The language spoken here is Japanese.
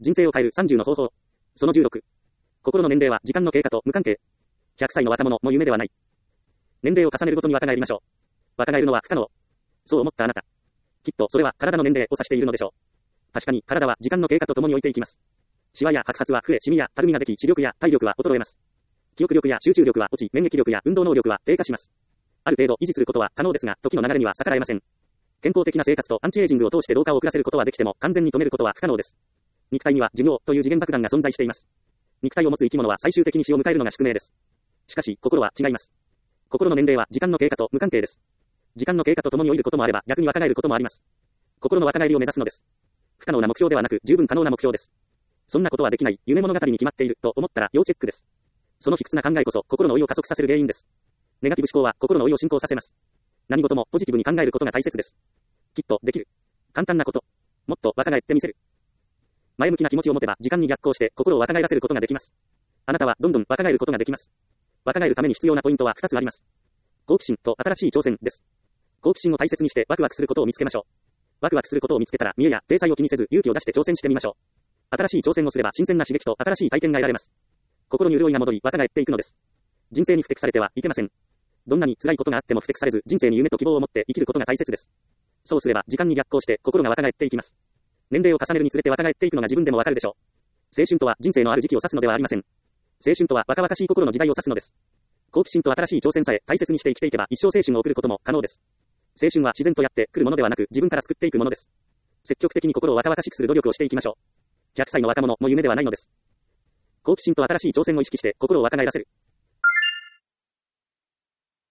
人生を変える30の方法。その16。心の年齢は時間の経過と無関係。100歳の若者も夢ではない。年齢を重ねるごとに若返りましょう。若返るのは不可能。そう思ったあなた。きっとそれは体の年齢を指しているのでしょう。確かに体は時間の経過とともに置いていきます。シワや白髪は増え、シミやたるみができ、視力や体力は衰えます。記憶力や集中力は落ち、免疫力や運動能力は低下します。ある程度維持することは可能ですが、時の流れには逆らえません。健康的な生活とアンチエイジングを通して老化を遅らせることはできても、完全に止めることは不可能です。肉体には寿命という次元爆弾が存在しています。肉体を持つ生き物は最終的に死を迎えるのが宿命です。しかし、心は違います。心の年齢は時間の経過と無関係です。時間の経過とともに老いることもあれば、逆に若返ることもあります。心の若返りを目指すのです。不可能な目標ではなく、十分可能な目標です。そんなことはできない、夢物語に決まっていると思ったら要チェックです。その卑屈な考えこそ、心の老いを加速させる原因です。ネガティブ思考は心の老いを進行させます。何事もポジティブに考えることが大切です。きっとできる。簡単なこと。もっと若返ってみせる。前向きな気持ちを持てば時間に逆行して心を若返らせることができます。あなたはどんどん若返ることができます。若返るために必要なポイントは2つあります。好奇心と新しい挑戦です。好奇心を大切にしてワクワクすることを見つけましょう。ワクワクすることを見つけたら見栄や体裁を気にせず勇気を出して挑戦してみましょう。新しい挑戦をすれば新鮮な刺激と新しい体験が得られます。心に潤いが戻り若返っていくのです。人生に不適されてはいけません。どんなに辛いことがあっても不適されず人生に夢と希望を持って生きることが大切です。そうすれば時間に逆行して心が若返っていきます。年齢を重ねるにつれて若返っていくのが自分でもわかるでしょう。青春とは人生のある時期を指すのではありません。青春とは若々しい心の時代を指すのです。好奇心と新しい挑戦さえ大切にして生きていけば一生青春を送ることも可能です。青春は自然とやってくるものではなく自分から作っていくものです。積極的に心を若々しくする努力をしていきましょう。100歳の若者も夢ではないのです。好奇心と新しい挑戦を意識して心を若返らせる。